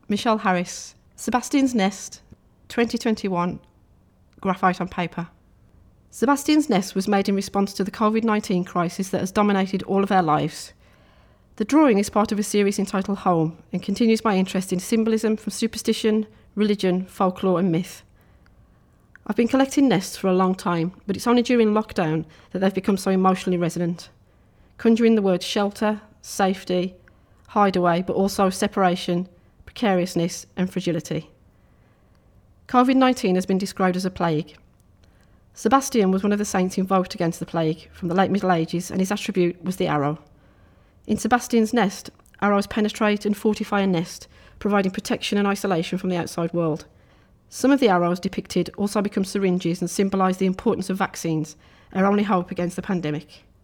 Michelle Harris, Sebastian's Nest, 2021, graphite on paper. Sebastian's Nest was made in response to the COVID-19 crisis that has dominated all of our lives. The drawing is part of a series entitled Home and continues my interest in symbolism from superstition, religion, folklore and myth. I've been collecting nests for a long time, but it's only during lockdown that they've become so emotionally resonant, conjuring the words shelter, safety, hideaway, but also separation, precariousness and fragility. COVID-19 has been described as a plague. Sebastian was one of the saints invoked against the plague from the late Middle Ages, and his attribute was the arrow. In Sebastian's Nest, arrows penetrate and fortify a nest, providing protection and isolation from the outside world. Some of the arrows depicted also become syringes and symbolise the importance of vaccines, our only hope against the pandemic.